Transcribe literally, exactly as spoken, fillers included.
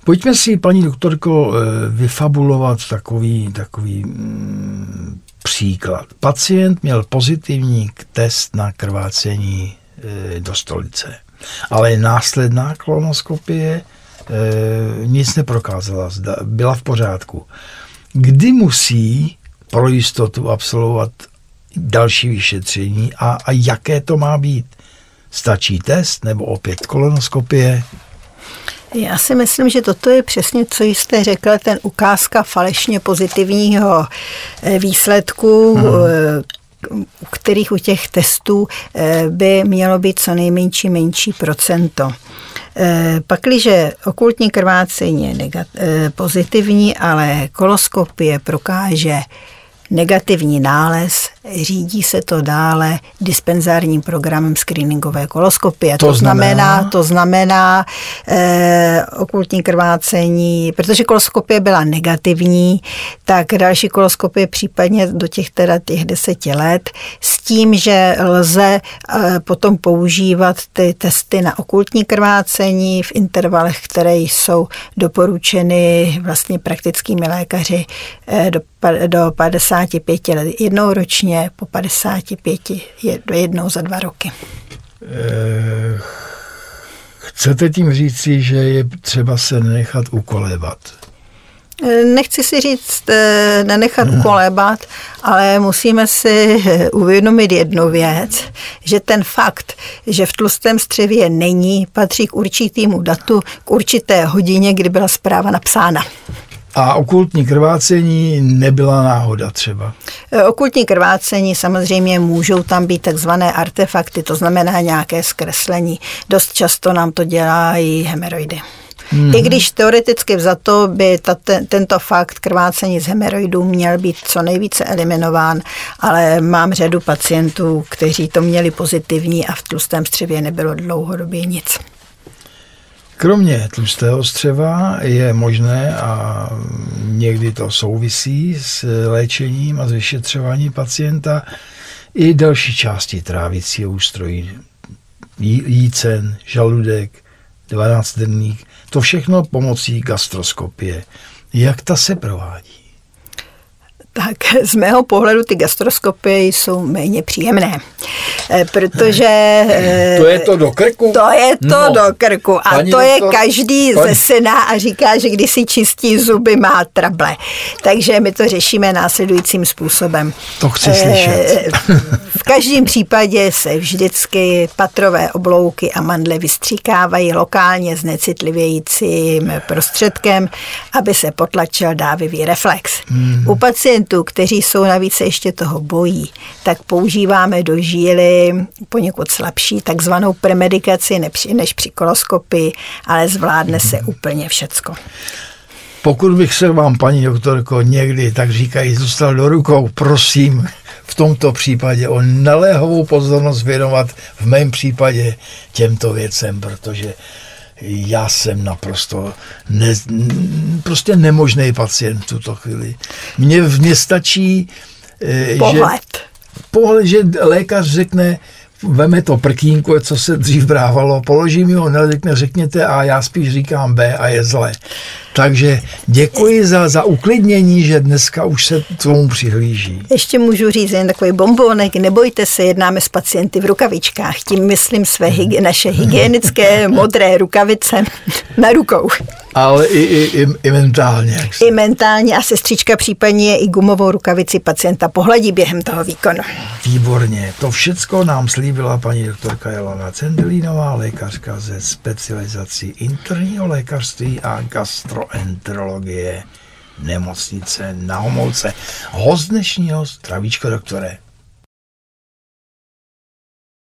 Pojďme si, paní doktorko, vyfabulovat takový, takový mm, příklad. Pacient měl pozitivní test na krvácení e, do stolice, ale následná kolonoskopie e, nic neprokázala, byla v pořádku. Kdy musí pro jistotu absolvovat další vyšetření a, a jaké to má být? Stačí test nebo opět kolonoskopie? Já si myslím, že toto je přesně, co jste řekl, ten ukázka falešně pozitivního výsledku, hmm. u kterých u těch testů by mělo být co nejmenší menší procento. Pakliže okultní krvácení je negat- pozitivní, ale koloskopie prokáže negativní nález, řídí se to dále dispenzárním programem screeningové koloskopie. To, to znamená, znamená, to znamená eh, okultní krvácení, protože koloskopie byla negativní, tak další koloskopie případně do těch teda těch deseti let s tím, že lze eh, potom používat ty testy na okultní krvácení v intervalech, které jsou doporučeny vlastně praktickými lékaři eh, do, do padesáti pěti let. Jednou ročně po padesáti pěti, jednou za dva roky. Chcete tím říci, že je třeba se nenechat ukolébat? Nechci si říct nenechat hmm. ukolébat, ale musíme si uvědomit jednu věc, že ten fakt, že v tlustém střevě není, patří k určitému datu, k určité hodině, kdy byla zpráva napsána. A okultní krvácení nebyla náhoda třeba? Okultní krvácení samozřejmě můžou tam být takzvané artefakty, to znamená nějaké zkreslení. Dost často nám to dělají hemeroidy. Mm-hmm. I když teoreticky vzato by ta, ten, tento fakt krvácení z hemeroidů měl být co nejvíce eliminován, ale mám řadu pacientů, kteří to měli pozitivní a v tlustém střevě nebylo dlouhodobě nic. Kromě tlustého střeva je možné, a někdy to souvisí s léčením a s vyšetřováním pacienta, i další části trávicího ústrojí. Jícen, žaludek, dvanáctdenník, to všechno pomocí gastroskopie. Jak ta se provádí? Tak z mého pohledu ty gastroskopie jsou méně příjemné, protože... To je to do krku? To je to no, do krku a to doktor, je každý paní... ze syna a říká, že když si čistí zuby, má trable. Takže my to řešíme následujícím způsobem. To chci slyšet. V každém případě se vždycky patrové oblouky a mandle vystříkávají lokálně znecitlivějícím prostředkem, aby se potlačil dávivý reflex. Hmm. U pacientů, kteří jsou navíc ještě toho bojí, tak používáme do žíly poněkud slabší takzvanou premedikaci než při koloskopii, ale zvládne se úplně všecko. Pokud bych se vám, paní doktorko, někdy, tak říkají, dostal do rukou, prosím, v tomto případě o naléhavou pozornost věnovat v mém případě těmto věcem, protože já jsem naprosto ne, prostě nemožný pacient v tuto chvíli. Mně, mně stačí, pohled. že, pohled, že lékař řekne, veme to prkínko, co se dřív brávalo, položím ho, neřekne, řekněte A, já spíš říkám B a je zle. Takže děkuji za, za uklidnění, že dneska už se tomu přihlíží. Ještě můžu říct jen takový bombonek, nebojte se, jednáme s pacienty v rukavičkách, tím myslím své hygi- naše hygienické modré rukavice na rukou. Ale i, i, i, i mentálně. I mentálně a sestřička případně i gumovou rukavici pacienta pohladí během toho výkonu. Výborně, to všecko nám slíbila paní doktorka Jelena Cendelínová, lékařka ze specializací interního lékařství a gastroenterologie nemocnice Na Homolce. Host dnešního Zdravíčko, doktore.